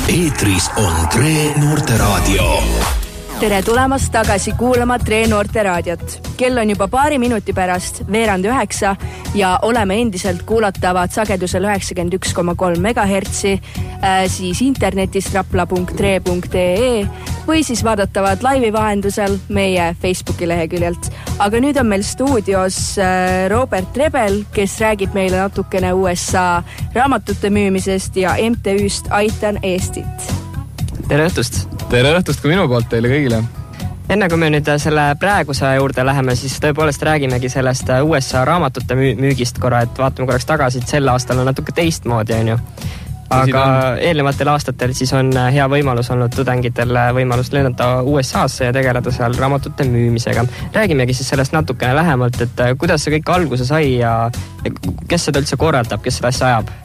Eetris on Tre Noorteraadio. Tere tulemast tagasi kuulama Tre Noorteraadiot. Kell on juba paari minuti pärast 8:30 ja oleme endiselt kuulatavad sagedusel 91,3 MHz, siis internetist rapla.tre.ee või siis vaadatavad laivi vahendusel meie Facebooki leheküljelt. Aga nüüd on meil stuudios Robert Rebel, kes räägib meile natukene USA raamatute müümisest ja MTÜ-st Aitan Eestit. Tere õhtust! Tere õhtust ka minu poolt teile kõigile! Enne kui me nüüd selle praeguse juurde läheme, siis tõepoolest räägimegi sellest USA raamatute müügist korra, et vaatame korraks tagasi, et sel aastal on natuke teistmoodi, on ju. Aga eelnevatel aastatel siis on hea võimalus olnud tudengitel võimalus lennata USA-sse ja tegeleda seal raamatute müümisega. Räägimegi siis sellest natukene lähemalt, et kuidas see kõik alguse sai ja kes seda üldse korraldab, kes seda asja ajab?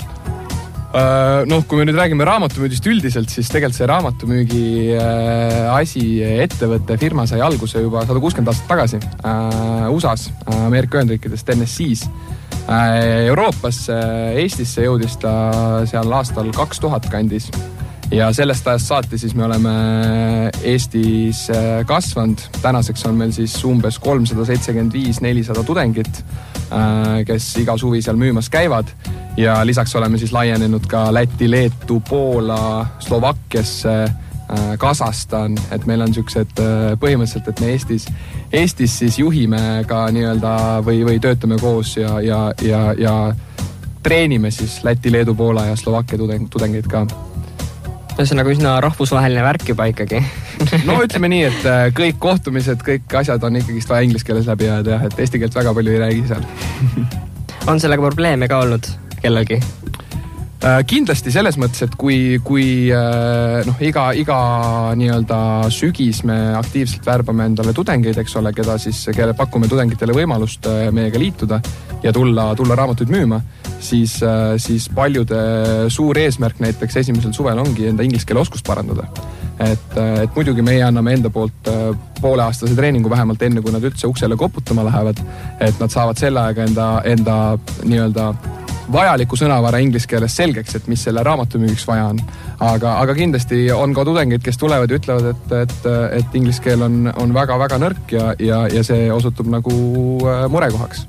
Kui me nüüd räägime raamatumüügist üldiselt, siis tegelikult see raamatumüügi asi, ettevõtte firma sai alguse juba 160 aastat tagasi USA-s, Ameerika Ühendriikides, Tennessee's. Euroopas, Eestisse jõudis ta seal aastal 2000 kandis ja sellest ajast saati siis me oleme Eestis kasvanud. Tänaseks on meil siis umbes 375-400 tudengit, kes iga suvi seal müümas käivad ja lisaks oleme siis laienenud ka Läti, Leetu, Poola, Slovakkiasse, Kasahstan, et meil on niisugused põhimõtteliselt, et me Eestis siis juhime ka nii-öelda või töötame koos ja treenime siis Läti, Leedu, Poola ja Slovakkia tudengeid ka. See on nagu üsna rahvusvaheline värk juba ikkagi. No ütleme nii, et kõik kohtumised, kõik asjad on ikkagist vaja inglise keeles läbi jääda, et eesti keelt väga palju ei räägi seal. On sellega probleeme ka olnud kellelgi? Kindlasti selles mõttes, et kui iga nii-öelda sügis me aktiivselt värbame endale tudengeid, eks ole, kelle pakume tudengitele võimalust meiega liituda ja tulla raamatuid müüma, siis paljude suur eesmärk näiteks esimesel suvel ongi enda inglise keele oskust parandada. Et muidugi meie anname enda poolt pooleaastase treeningu vähemalt enne, kui nad üldse uksele koputama lähevad, et nad saavad selle aega enda nii-öelda vajaliku sõnavara inglise keeles selgeks, et mis selle raamatumüügiks vaja on. Aga kindlasti on ka tudengeid, kes tulevad ja ütlevad, et inglise keel on väga-väga nõrk ja see osutub nagu murekohaks.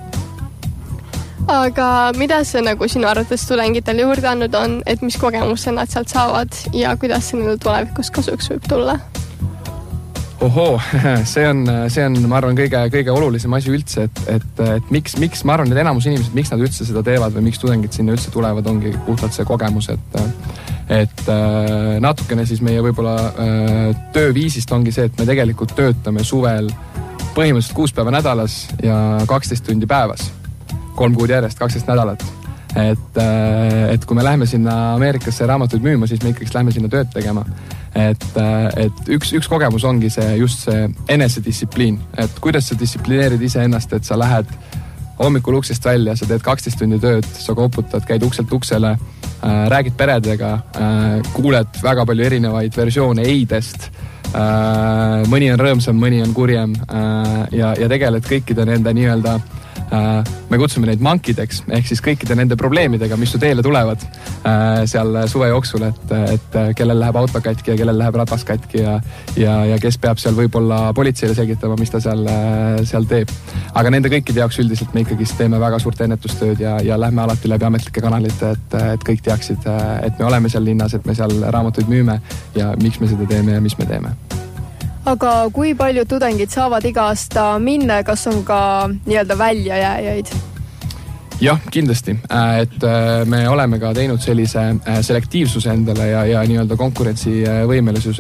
Aga mida see nagu sinu arvates tudengitel juurde andnud on, et mis kogemuse nad sealt saavad ja kuidas see neil tulevikus kasuks võib tulla? Ohoo, see on, ma arvan, kõige olulisem asi üldse, et miks, ma arvan, et enamus inimesed, miks nad üldse seda teevad või miks tudengid sinna üldse tulevad, ongi puhtalt see kogemus, et natukene siis meie võib-olla tööviisist ongi see, et me tegelikult töötame suvel põhimõtteliselt 6 päeva nädalas ja 12 tundi päevas, 3 kuud järjest, 12 nädalat. Et kui me läheme sinna Ameerikasse raamatuid müüma, siis me ikkagi lähme sinna tööd tegema. Et üks kogemus ongi just see enesedistsipliin, et kuidas sa distsiplineerid ise ennast, et sa lähed hommikul uksest välja, sa teed 12 tundi tööd, sa koputad, käid ukselt uksele, räägid peredega, kuuled väga palju erinevaid versioone eidest, mõni on rõõmsam, mõni on kurjem ja tegeled kõikide nende nii-öelda me kutsume neid mankideks, ehk siis kõikide nende probleemidega, mis su teele tulevad seal suve jooksul, et kellel läheb auto katki ja kellel läheb ratas katki ja kes peab seal võib-olla politseile selgitama, mis ta seal teeb. Aga nende kõikide jaoks üldiselt me ikkagi teeme väga suurt ennetustööd ja lähme alati läbi ametlike kanalite, et kõik teaksid, et me oleme seal linnas, et me seal raamatuid müüme ja miks me seda teeme ja mis me teeme. Aga kui palju tudengid saavad iga aasta minna, kas on ka nii-öelda väljajääjaid? Jah, kindlasti. Et me oleme ka teinud sellise selektiivsuse endale ja nii-öelda konkurentsivõimelisus,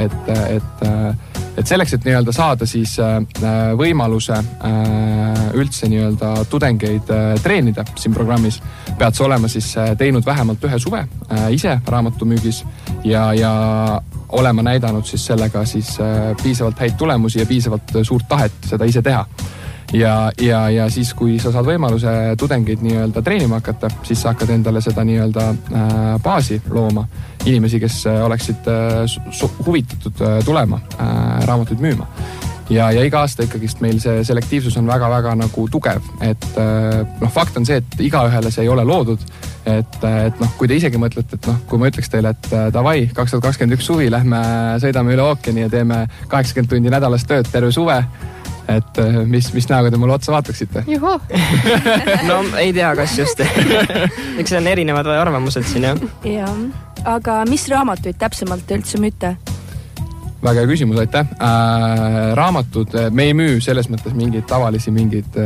et selleks, et nii-öelda saada siis võimaluse üldse nii-öelda tudengeid treenida siin programmis, pead sa olema siis teinud vähemalt 1 suve ise raamatumüügis ja olema näidanud siis sellega siis piisavalt häid tulemusi ja piisavalt suurt tahet seda ise teha. Ja siis, kui sa saad võimaluse tudengeid nii-öelda treenima hakata, siis sa hakkad endale seda nii-öelda baasi looma. Inimesi, kes oleksid huvitatud tulema raamatuid müüma. Ja iga aasta ikkagist meil see selektiivsus on väga-väga nagu tugev, et fakt on see, et igaühele see ei ole loodud, et noh, kui te isegi mõtlete, et noh, kui ma ütleks teile, et davai, 2021 suvi, lähme sõidame üle ookeani ja teeme 80 tundi nädalas tööd terve suve, et mis näoga te mulle otsa vaataksite? Juhu! No ei tea, kas just. Eks on erinevad arvamused siin, jah. Ja, aga mis raamatuid täpsemalt üldse müüte? Väga hea küsimus, aitäh. Raamatud, me ei müü selles mõttes mingeid tavalisi, mingeid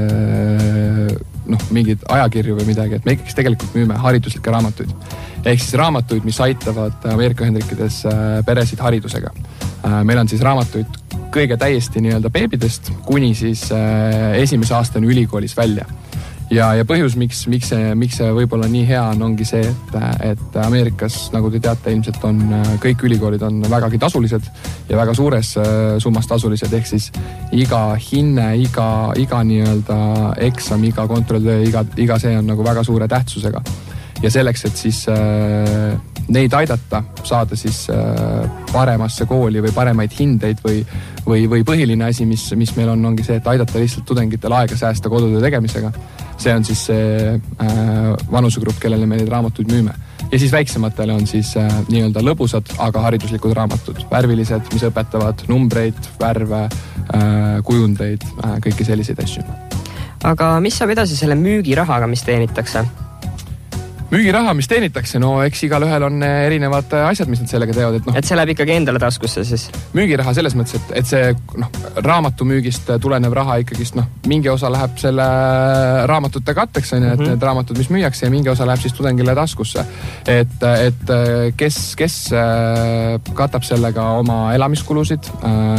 ajakirju või midagi, et me ikkagi tegelikult müüme hariduslikke raamatuid. Ehk siis raamatuid, mis aitavad Ameerika Ühendriikides peresid haridusega. Meil on siis raamatuid kõige täiesti nii-öelda beebidest kuni siis esimese aastani ülikoolis välja. Ja põhjus, miks see võib-olla nii hea on, ongi see, et Ameerikas, nagu te teate, ilmselt on kõik ülikoolid on vägagi tasulised ja väga suures summas tasulised, ehk siis iga hinne, iga nii-öelda eksam, iga kontrolltöö, iga see on nagu väga suure tähtsusega. Ja selleks, et siis neid aidata, saada siis paremasse kooli või paremaid hindeid või põhiline asi, mis meil ongi see, et aidata lihtsalt tudengitel aega säästa kodutöö tegemisega. See on siis see vanusegrupp, kellele me neid raamatuid müüme. Ja siis väiksematele on siis nii-öelda lõbusad, aga hariduslikud raamatud. Värvilised, mis õpetavad numbreid, värve, kujundeid, kõiki selliseid asju. Aga mis saab edasi selle müügirahaga, mis teenitakse? Müügiraha, mis teenitakse, no eks igal ühel on erinevad asjad, mis nad sellega teevad. Et see läheb ikkagi endale taskusse siis? Müügiraha selles mõttes, et see raamatu müügist tulenev raha ikkagist, mingi osa läheb selle raamatute katteks, et need raamatud, mis müüakse ja mingi osa läheb siis tudengile taskusse. Et kes katab sellega oma elamiskulusid,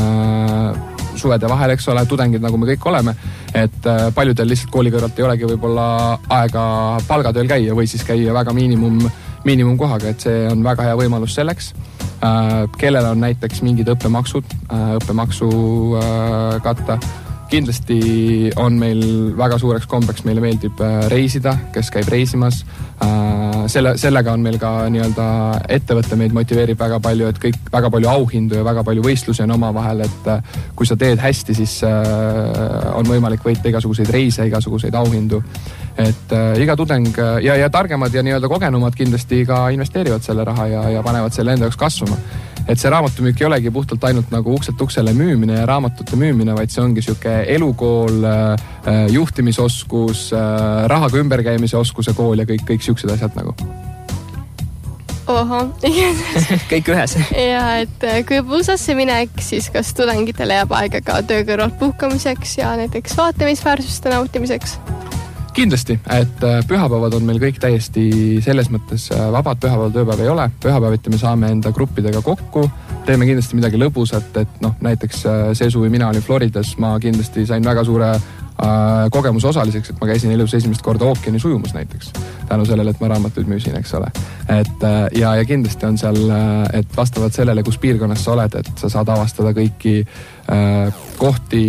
suvede vahel, eks ole, tudengid, nagu me kõik oleme, et paljudel lihtsalt kooli kõrvalt ei olegi võib-olla aega palgatööl käia või siis käia väga miinimumkohaga, et see on väga hea võimalus selleks. Kellel on näiteks mingid õppemaksu katta. Kindlasti on meil väga suureks kombeks, meile meeldib reisida, kes käib reisimas. Sellega on meil ka nii-öelda ettevõtte meid motiveerib väga palju, et kõik väga palju auhindu ja väga palju võistlusi on oma vahel, et kui sa teed hästi, siis on võimalik võita igasuguseid reise, igasuguseid auhindu. Et iga tudeng ja targemad ja nii-öelda kogenumad kindlasti ka investeerivad selle raha ja panevad selle enda jaoks kasvama. Et see raamatumüük ei olegi puhtalt ainult nagu ukselt uksele müümine ja raamatute müümine, vaid see ongi siuke elukool, juhtimisoskus, rahaga ümberkäimise oskuse kool ja kõik siuksed asjad nagu. Oho. Kõik ühes. Ja, et kui USA-sse minek, siis kas tudengitele jääb aega ka töö kõrvalt puhkamiseks ja näiteks vaatamisväärsuste nautimiseks? Kindlasti, et pühapäevad on meil kõik täiesti selles mõttes vabad, pühapäeval tööpäev ei ole. Pühapäeviti me saame enda gruppidega kokku, teeme kindlasti midagi lõbusat, et näiteks see suvi mina olin Floridas, ma kindlasti sain väga suure kogemuse osaliseks, et ma käisin elus esimest korda ookeani sujumus näiteks. Tänu sellele, et ma raamatuid müüsin, eks ole. Ja kindlasti on seal, et vastavalt sellele, kus piirkonnas sa oled, et sa saad avastada kõiki kohti,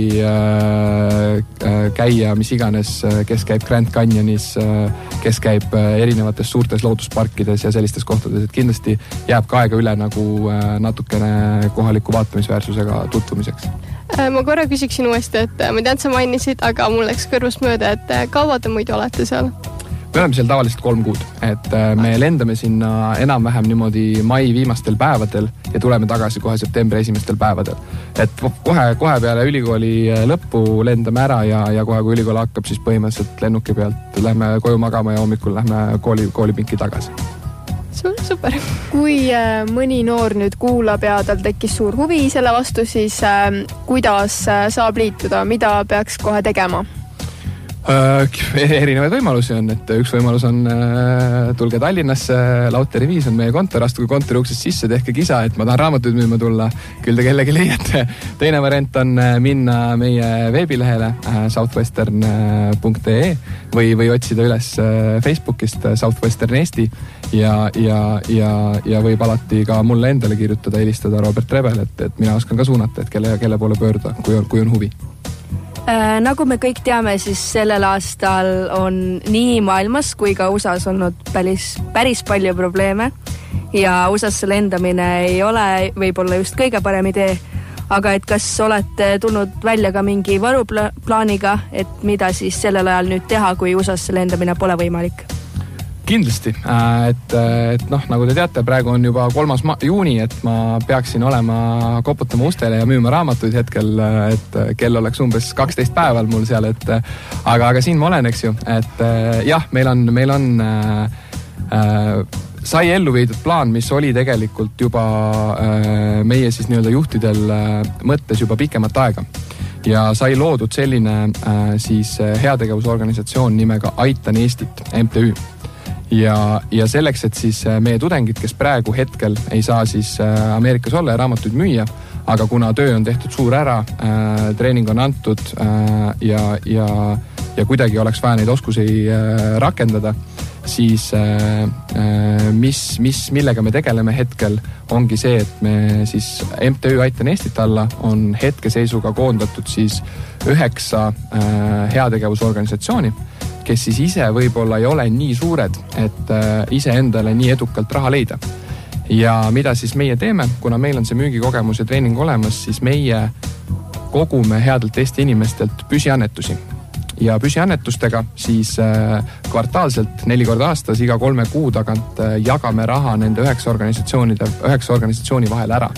käia, mis iganes, kes käib Grand Canyonis, kes käib erinevates suurtes loodusparkides ja sellistes kohtades, et kindlasti jääb ka aega üle nagu natukene kohaliku vaatamisväärsusega tutvumiseks. Ma korra küsiksin uuesti, et ma tean, sa mainisid, aga mul läks kõrvust mööda, et kaua te muidu olete seal? Me oleme seal tavaliselt 3 kuud, et me lendame sinna enam-vähem niimoodi mai viimastel päevadel ja tuleme tagasi kohe septembri esimestel päevadel. Et kohe peale ülikooli lõppu lendame ära ja kohe kui ülikool hakkab, siis põhimõtteliselt lennuki pealt lähme koju magama ja hommikul lähme koolipinki tagasi. Super. Kui mõni noor nüüd kuulab ja tal tekkis suur huvi selle vastu, siis kuidas saab liituda, mida peaks kohe tegema? Erinevaid võimalusi on, et üks võimalus on tulge Tallinnasse, Lauteri 5 on meie kontor, astuge kontori uksest sisse, tehke kisa, et ma tahan raamatuid müüma tulla, küll te kellegi leiate. Teine variant on minna meie veebilehele southwestern.ee või otsida üles Facebookist Southwestern Eesti ja võib alati ka mulle endale kirjutada, helistada Robert Rebel, et mina oskan ka suunata, et kelle poole pöörda, kui on huvi. Nagu me kõik teame, siis sellel aastal on nii maailmas kui ka USAs olnud päris palju probleeme ja USAsse lendamine ei ole võib-olla just kõige parem idee, aga et kas olete tulnud välja ka mingi varuplaaniga, et mida siis sellel ajal nüüd teha, kui USAsse lendamine pole võimalik? Kindlasti, et noh, nagu te teate, praegu on juba 3. juuni, et ma peaksin olema koputama ustele ja müüma raamatuid hetkel, et kell oleks umbes 12 päeval mul seal, et aga siin ma olen, eks ju, et jah, meil on sai ellu viidud plaan, mis oli tegelikult juba meie siis nii-öelda juhtidel mõttes juba pikemat aega. Ja sai loodud selline siis heategevusorganisatsioon nimega Aitan Eestit, MTÜ. Ja selleks, et siis meie tudengid, kes praegu hetkel ei saa siis Ameerikas olla ja raamatuid müüa, aga kuna töö on tehtud suur ära, treening on antud ja kuidagi oleks vaja neid oskusi rakendada, siis millega me tegeleme hetkel ongi see, et me siis MTÜ Aitan Eestit alla on hetkeseisuga koondatud siis 9 heategevusorganisatsiooni, kes siis ise võib-olla ei ole nii suured, et ise endale nii edukalt raha leida. Ja mida siis meie teeme, kuna meil on see müügikogemus ja treening olemas, siis meie kogume headelt Eesti inimestelt püsiannetusi. Ja püsiannetustega siis kvartaalselt 4 korda aastas, iga 3 kuu tagant jagame raha nende 9 organisatsiooni vahel ära.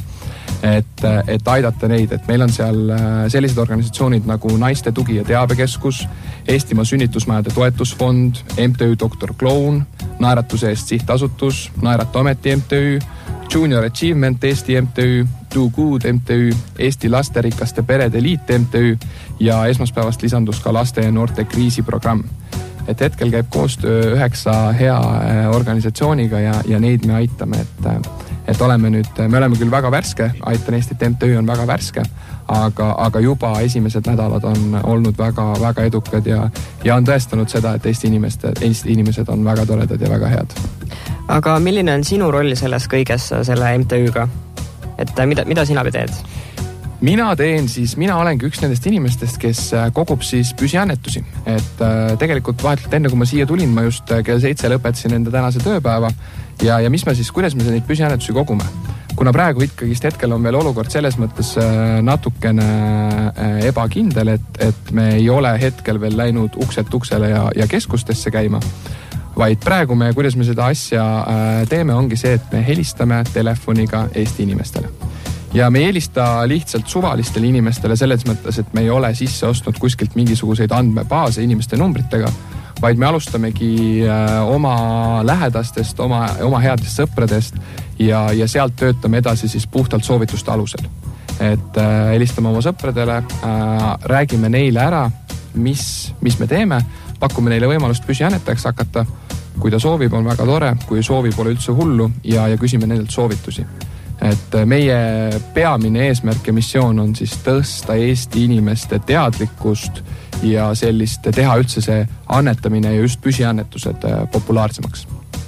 Et aidata neid, et meil on seal sellised organisatsioonid nagu Naiste tugi- ja teabekeskus, Eestimaa sünnitusmajade toetusfond, MTÜ Dr. Kloun, Naeratuse eest sihtasutus, Naerata Ameti MTÜ, Junior Achievement Eesti MTÜ, Do Good MTÜ, Eesti lasterikaste perede liit MTÜ ja esmaspäevast lisandus ka laste ja noorte kriisiprogramm. Et hetkel käib koostöö 9 hea organisatsiooniga ja neid me aitame, et me oleme küll väga värske, Aitan Eestit MTÜ on väga värske, aga juba esimesed nädalad on olnud väga edukad ja on tõestanud seda, et Eesti inimesed on väga toredad ja väga head. Aga milline on sinu roll selles kõiges selle MTÜ-ga? Et mida sina teed? Mina olengi üks nendest inimestest, kes kogub siis püsiannetusi. Et tegelikult vahetult enne, kui ma siia tulin, ma just kell 7 lõpetasin enda tänase tööpäeva ja kuidas me neid püsiannetusi kogume. Kuna praegu ikkagist hetkel on veel olukord selles mõttes natukene ebakindel, et me ei ole hetkel veel läinud ukselt uksele ja keskustesse käima, vaid praegu kuidas me seda asja teeme, ongi see, et me helistame telefoniga Eesti inimestele. Ja me ei helista lihtsalt suvalistele inimestele selles mõttes, et me ei ole sisse ostnud kuskilt mingisuguseid andmebaase inimeste numbritega, vaid me alustamegi oma lähedastest, oma headest sõpradest ja sealt töötame edasi siis puhtalt soovituste alusel. Et helistame oma sõpradele, räägime neile ära, mis me teeme, pakume neile võimalust püsiannetajaks hakata, kui ta soovib, on väga tore, kui ei soovi, pole üldse hullu ja küsime nendelt soovitusi. Et meie peamine eesmärk ja missioon on siis tõsta Eesti inimeste teadlikkust ja sellist teha üldse see annetamine ja just püsiannetused populaarsemaks.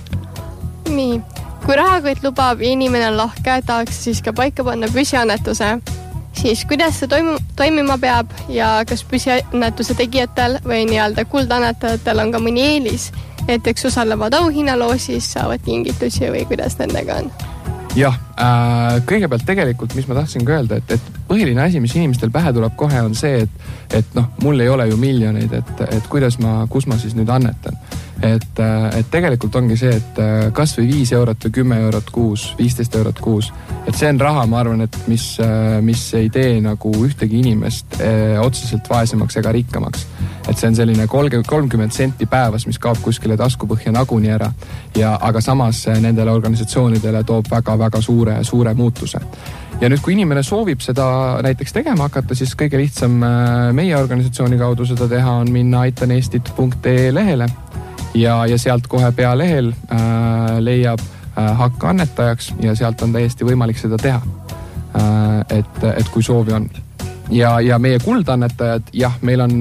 Nii, kui rahakott lubab ja inimene on lahke, tahaks siis ka paika panna püsiannetuse, siis kuidas see toimima peab ja kas püsiannetuse tegijatel või nii-öelda kuldannetajatel on ka mõni eelis, näiteks osalevad auhinnaloosis, saavad kingitusi või kuidas nendega on? Jah, kõigepealt tegelikult, mis ma tahtsin ka öelda, et põhiline asi, mis inimestel pähe tuleb kohe, on see, et mul ei ole ju miljoneid, et kus ma siis nüüd annetan. Et tegelikult ongi see, et kas või 5 eurot või 10 eurot kuus, 15 eurot kuus, et see on raha, ma arvan, et mis ei tee nagu ühtegi inimest otseselt vaesemaks ega rikkamaks. Et see on selline 30 senti päevas, mis kaob kuskile taskupõhja naguni ära, aga samas nendele organisatsioonidele toob väga suure muutuse. Ja nüüd, kui inimene soovib seda näiteks tegema hakata, siis kõige lihtsam meie organisatsiooni kaudu seda teha on minna aitaneestit.ee lehele ja sealt kohe pealehel leiab hakka annetajaks ja sealt on täiesti võimalik seda teha, et kui soovi on. Ja meie kuldannetajad, jah, meil on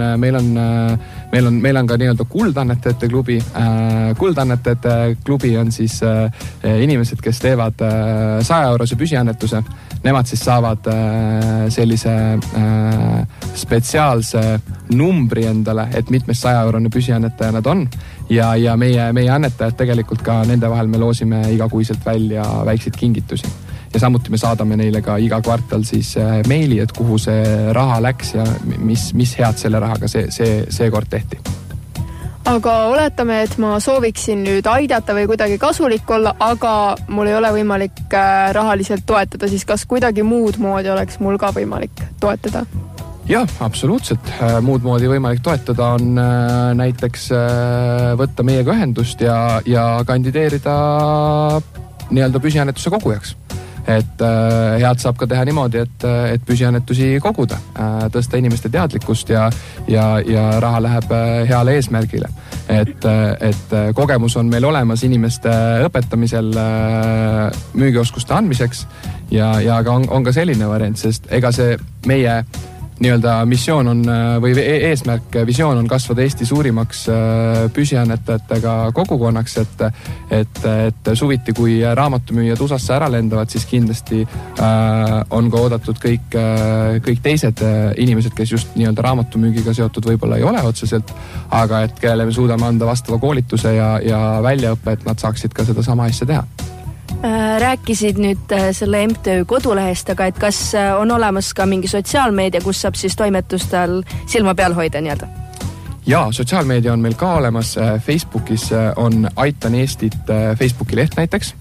ka nii-öelda kuldannetajate klubi. Kuldannetajate klubi on siis inimesed, kes teevad 100-eurose püsiannetuse. Nemad siis saavad sellise spetsiaalse numbri endale, et mitmes 100-eurone püsiannetaja nad on. Ja meie annetajad tegelikult ka nende vahel me loosime igakuiselt välja väikseid kingitusi. Ja samuti me saadame neile ka iga kvartal siis meili, et kuhu see raha läks ja mis head selle rahaga see kord tehti. aga oletame, et ma sooviksin nüüd aidata või kuidagi kasulik olla, aga mul ei ole võimalik rahaliselt toetada, siis kas kuidagi muud moodi oleks mul ka võimalik toetada? Jah, absoluutselt. Muud moodi võimalik toetada on näiteks võtta meiega ühendust ja kandideerida nii-öelda püsiannetuse kogujaks. Et head saab ka teha niimoodi, et püsiannetusi koguda, tõsta inimeste teadlikkust ja raha läheb heale eesmärgile. Et kogemus on meil olemas inimeste õpetamisel müügioskuste andmiseks ja on ka selline variant, sest ega see meie nii-öelda missioon on või eesmärk, visioon on kasvada Eesti suurimaks püsiannetajatega kogukonnaks, et suviti, kui raamatumüüjad USAsse ära lendavad, siis kindlasti on ka oodatud kõik teised inimesed, kes just nii-öelda raamatumüügiga seotud võib-olla ei ole otseselt, aga et kellele me suudame anda vastava koolituse ja väljaõppe, et nad saaksid ka seda sama asja teha. Rääkisid nüüd selle MTÜ kodulehest, aga et kas on olemas ka mingi sotsiaalmeedia, kus saab siis toimetustel silma peal hoida nii-öelda? Jaa, sotsiaalmeedia on meil ka olemas. Facebookis on Aitan Eestit Facebooki leht näiteks,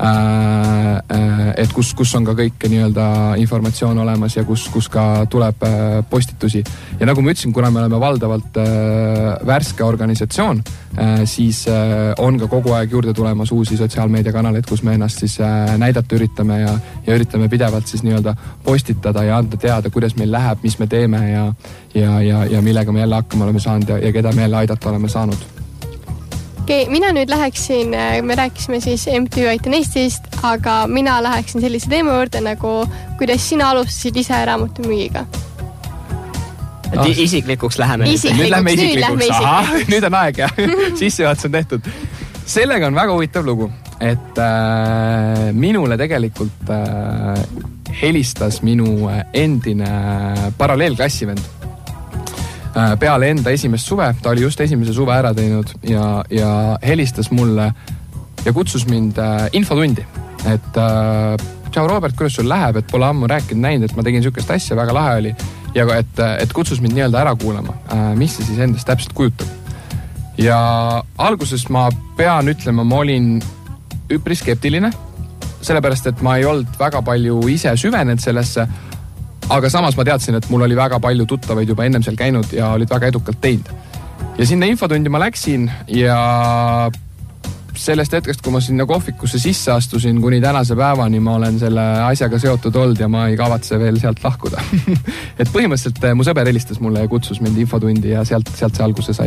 et kus on ka kõik nii-öelda informatsioon olemas ja kus ka tuleb postitusi. Ja nagu ma ütlesin, kuna me oleme valdavalt värske organisatsioon, siis on ka kogu aeg juurde tulemas uusi sotsiaalmeediakanaleid, kus me ennast siis näidata üritame ja üritame pidevalt siis nii-öelda postitada ja anda teada, kuidas meil läheb, mis me teeme ja millega me jälle hakkama oleme saanud ja keda me jälle aidata oleme saanud. Okay, mina nüüd läheksin, me rääkisime siis MTÜ Aitan Eestist, aga mina läheksin sellise teema juurde nagu, kuidas sina alustasid ise raamatumüügiga? Isiklikuks läheme. Nüüd lähme isiklikuks. Aha, nüüd on aeg ja sissejuhatus on tehtud. Sellega on väga huvitav lugu, et minule tegelikult helistas minu endine paralleelklassivend. Peale enda esimest suve, ta oli just esimese suve ära teinud ja helistas mulle ja kutsus mind infotundi, et tšau Robert, kuidas sul läheb, et pole ammu rääkinud näinud, et ma tegin sükest asja, väga lahe oli ja et kutsus mind nii-öelda ära kuulama, mis see siis endast täpselt kujutab. Ja alguses ma pean ütlema, ma olin üpris skeptiline, sellepärast, et ma ei olnud väga palju ise süvenenud sellesse, aga samas ma teadsin, et mul oli väga palju tuttavaid juba ennem seal käinud ja olid väga edukalt teinud. Ja sinna infotundi ma läksin ja sellest hetkest, kui ma sinna kohvikusse sisse astusin, kuni tänase päevani ma olen selle asjaga seotud olnud ja ma ei kavatse veel sealt lahkuda. Et põhimõtteliselt mu sõber helistas mulle ja kutsus mind infotundi ja sealt see alguse sai.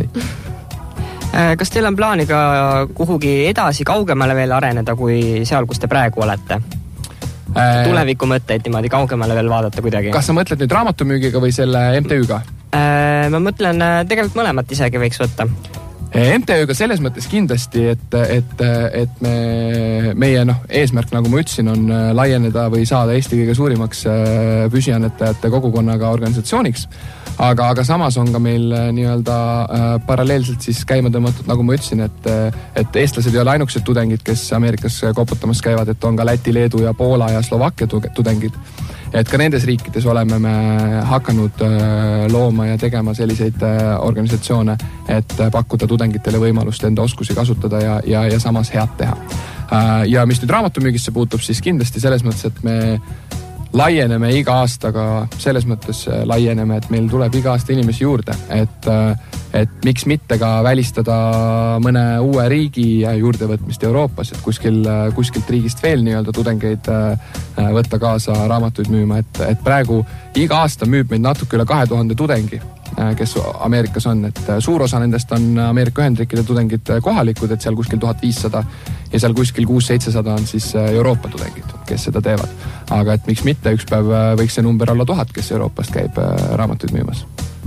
Kas teil on plaani ka kuhugi edasi kaugemale veel areneda kui seal, kus te praegu olete? Tuleviku mõtteid niimoodi kaugemale veel vaadata kuidagi. Kas sa mõtled nüüd raamatumüügiga või selle MTÜ-ga? Ma mõtlen, tegelikult mõlemat isegi võiks võtta. MTÜ-ga selles mõttes kindlasti, et meie eesmärk, nagu ma ütlesin, on laieneda või saada Eesti kõige suurimaks püsiannetajate kogukonnaga organisatsiooniks. Aga samas on ka meil nii-öelda paralleelselt siis käima tõmmatud, nagu ma ütlesin, et eestlased ei ole ainukesed tudengid, kes Ameerikas koputamas käivad, et on ka Läti, Leedu ja Poola ja Slovakkia tudengid. Et ka nendes riikides oleme me hakanud looma ja tegema selliseid organisatsioone, et pakkuda tudengitele võimalust enda oskusi kasutada ja samas head teha. Ja mis nüüd raamatumüügisse puutub, siis kindlasti selles mõttes, et me laieneme iga aastaga, selles mõttes laieneme, et meil tuleb iga aasta inimesi juurde, et miks mitte ka välistada mõne uue riigi juurdevõtmist Euroopas, et kuskilt riigist veel nii-öelda tudengeid võtta kaasa raamatuid müüma, et praegu iga aasta müüb meid natuke üle 2000 tudengi, kes Ameerikas on, et suur osa nendest on Ameerika Ühendriikide tudengid kohalikud, et seal kuskil 1500 ja seal kuskil 600-700 on siis Euroopa tudengid, kes seda teevad. Aga et miks mitte, üks päev võiks see number olla 1000, kes Euroopast käib raamatuid müümas.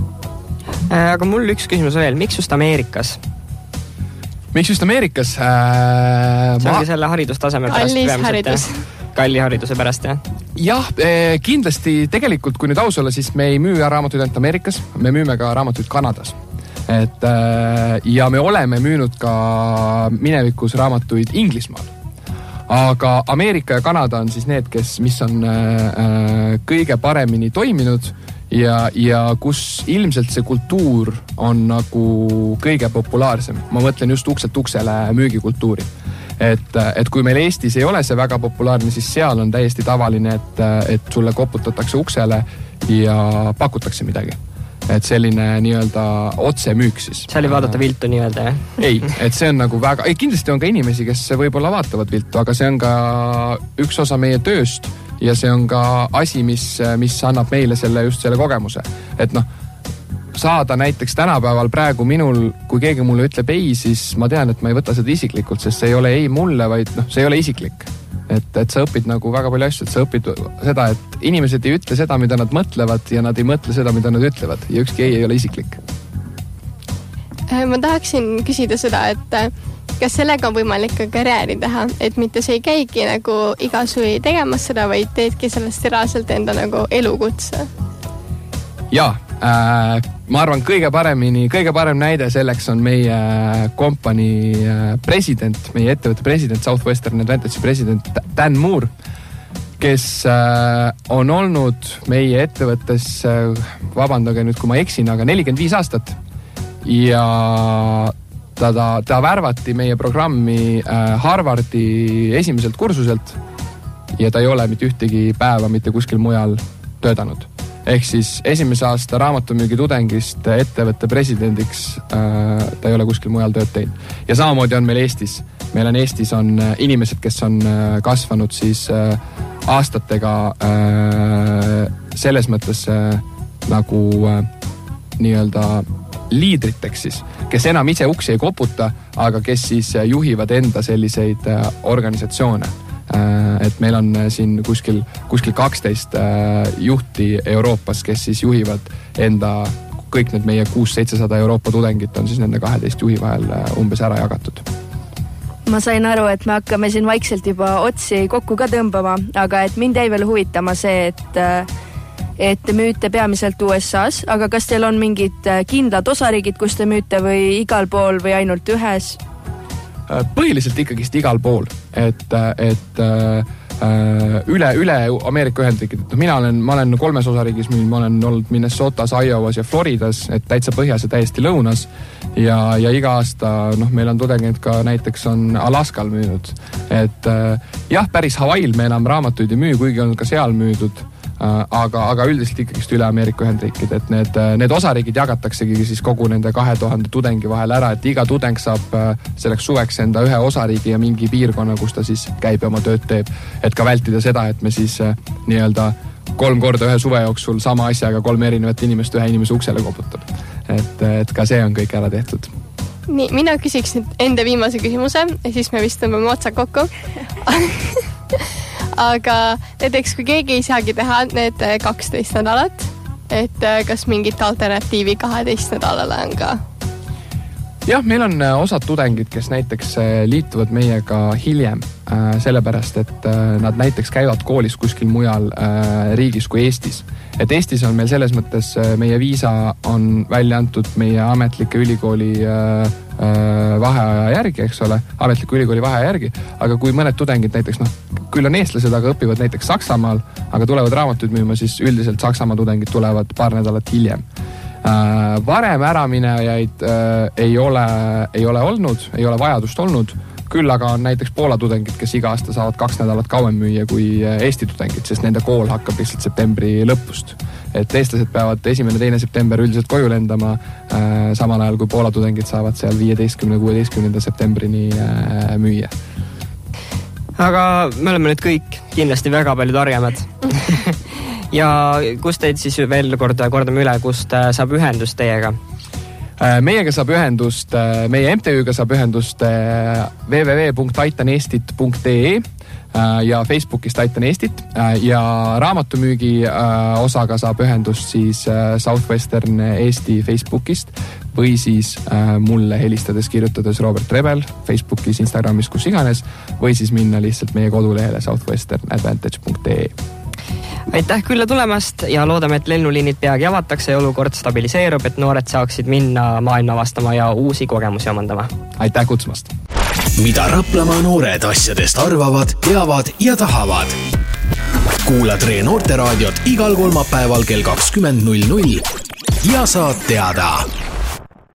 Aga mul üks küsimus veel, miks just Ameerikas? Miks just Ameerikas? See ongi selle haridustaseme pärast. Kalli hariduse pärast, jah? Jah, kindlasti tegelikult, kui nüüd aus olla, siis me ei müü raamatuid ainult Ameerikas, me müüme ka raamatuid Kanadas. Ja me oleme müünud ka minevikus raamatuid Inglismaal. Aga Ameerika ja Kanada on siis need, mis on kõige paremini toiminud ja kus ilmselt see kultuur on nagu kõige populaarsem. Ma mõtlen just ukselt uksele müügikultuuri. Et kui meil Eestis ei ole see väga populaarne, siis seal on täiesti tavaline, et sulle koputatakse uksele ja pakutakse midagi. Et selline nii-öelda otsemüük siis. Seal ei vaadata viltu nii-öelda, jah? Ei, et see on nagu väga... kindlasti on ka inimesi, kes võib-olla vaatavad viltu, aga see on ka üks osa meie tööst ja see on ka asi, mis annab meile just selle kogemuse. Et saada näiteks tänapäeval praegu minul, kui keegi mulle ütleb ei, siis ma tean, et ma ei võta seda isiklikult, sest see ei ole ei mulle, vaid see ei ole isiklik. Et sa õpid nagu väga palju asju, et sa õpid seda, et inimesed ei ütle seda, mida nad mõtlevad ja nad ei mõtle seda, mida nad ütlevad ja ükski ei ole isiklik. Ma tahaksin küsida seda, et kas sellega on võimalik ka karjääri teha, et mitte see ei käigi nagu iga suvi tegemas seda, vaid teedki sellest reaalselt enda nagu elukutse? Jaa, ma arvan, kõige parem näide selleks on meie kompanii president, meie ettevõtte president, Southwestern Advantage'i president Dan Moore, kes on olnud meie ettevõttes, vabandage nüüd, kui ma eksin, aga 45 aastat ja ta värvati meie programmi Harvardi esimeselt kursuselt ja ta ei ole mitte ühtegi päeva mitte kuskil mujal töötanud. Ehk siis esimese aasta raamatumüügi tudengist ettevõtte presidendiks ta ei ole kuskil mujal tööd teinud. Ja samamoodi on meil Eestis. Meil on Eestis on inimesed, kes on kasvanud siis aastatega selles mõttes nagu nii-öelda liidriteks siis, kes enam ise uksi ei koputa, aga kes siis juhivad enda selliseid organisatsioone. Et meil on siin kuskil 12 juhti Euroopas, kes siis juhivad enda, kõik need meie 600-700 Euroopa tudengit on siis nende 12 juhi vahel umbes ära jagatud. Ma sain aru, et me hakkame siin vaikselt juba otsi kokku ka tõmbama, aga et mind jäi veel huvitama see, et te müüte peamiselt USAs, aga kas teil on mingid kindlad osariigid, kus te müüte või igal pool või ainult ühes? Põhiliselt ikkagist igal pool, et üle Ameerika Ühendriigid. Ma olen 3 osariigis müünud, ma olen olnud Minnesotas, Iowas ja Floridas, et täitsa põhjas ja täiesti lõunas ja iga aasta meil on tudengid ka näiteks on Alaskal müünud, et jah, päris Hawaii'l me enam raamatuid ei müü, kuigi on ka seal müüdud, aga üldiselt ikkagist üle Ameerika Ühendriikid, et need osariigid jagataksegi siis kogu nende 2000 tudengi vahel ära, et iga tudeng saab selleks suveks enda ühe osariigi ja mingi piirkonna, kus ta siis käib ja oma tööd teeb, et ka vältida seda, et me siis nii-öelda 3 korda ühe suve jooksul sama asjaga 3 erinevat inimest ühe inimese uksele koputab, et ka see on kõik ära tehtud. Nii, mina küsiks nüüd enda viimase küsimuse ja siis me vist tõmbame otsad kokku. Aga näiteks, kui keegi ei saagi teha need 12 nädalat, et kas mingit alternatiivi 12 nädalale on ka? Jah, meil on osad tudengid, kes näiteks liituvad meiega hiljem, sellepärast, et nad näiteks käivad koolis kuskil mujal riigis kui Eestis. Et Eestis on meil selles mõttes, meie viisa on välja antud meie ametlike ülikooli vaheaja järgi, eks ole, ametliku ülikooli vaheaja järgi, aga kui mõned tudengid näiteks, küll on eestlased, aga õpivad näiteks Saksamaal, aga tulevad raamatuid müüma, siis üldiselt Saksamaa tudengid tulevad paar nädalat hiljem. Varem äraminejaid ei ole olnud, ei ole vajadust olnud, küll aga on näiteks Poola tudengid, kes iga aasta saavad 2 nädalat kauem müüa kui Eesti tudengid, sest nende kool hakkab lihtsalt septembri lõpust. Et eestlased peavad 1.–2. september üldiselt koju lendama, samal ajal kui Poola tudengid saavad seal 15.–16. septembrini müüa. Aga me oleme nüüd kõik kindlasti väga palju targemad. Ja kust teid siis veel kordame üle, kust saab ühendust teiega? Meiega saab ühendust, meie MTÜ-ga saab ühendust www.aitaneestit.ee ja Facebookist Aitan Eestit ja raamatumüügi osaga saab ühendust siis Southwestern Eesti Facebookist või siis mulle helistades kirjutades Robert Rebel Facebookis, Instagramis, kus iganes või siis minna lihtsalt meie kodulehele southwesternadvantage.ee. Aitäh külla tulemast ja loodame, et lennuliinid peagi avatakse ja olukord stabiliseerub, et noored saaksid minna maailma avastama ja uusi kogemusi omandama. Aitäh kutsumast! Mida Raplamaa noored asjadest arvavad, teavad ja tahavad. kuula Tre Noorteraadiot igal kolmapäeval kell 20.00 ja saad teada